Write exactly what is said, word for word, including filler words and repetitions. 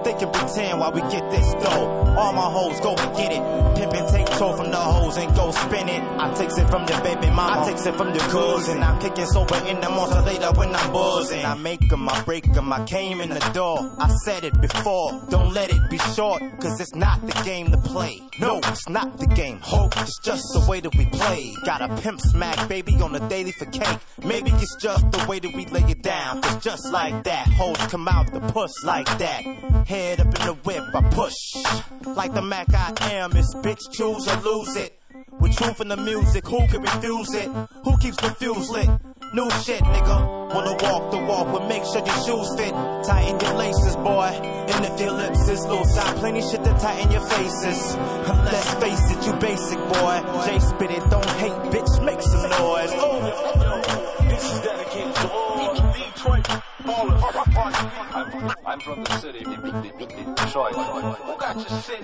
they can pretend while we get this dough. All my hoes go and get it. Pimp and take toe from the hoes and go spin it. I takes it from the baby mama, I takes it from the cousin. I'm kicking sober in the morning later when I'm buzzing. I make them, I break them, I came in the door. I said it before, don't let it be short, cause it's not the game to play. No, it's not the game, hope, it's just the way that we play. Got a pimp smack baby on the daily for cake. Maybe it's just the way that we lay it down. It's just like that, hoes come out the puss like that. Head up in the whip, I push. Like the Mac I am, it's bitch choose or lose it. With truth in the music, who can refuse it? Who keeps the fuse lit? New shit, nigga. Wanna walk the walk, but make sure your shoes fit. Tighten your laces, boy. And if your lips is loose, got plenty shit to tighten your faces. Let's face it, you basic, boy. Jay spit it, don't hate, bitch, make some noise. Oh. This is dedicated to all Detroit ballers. I'm, I'm from the city, Detroit. Who got your city?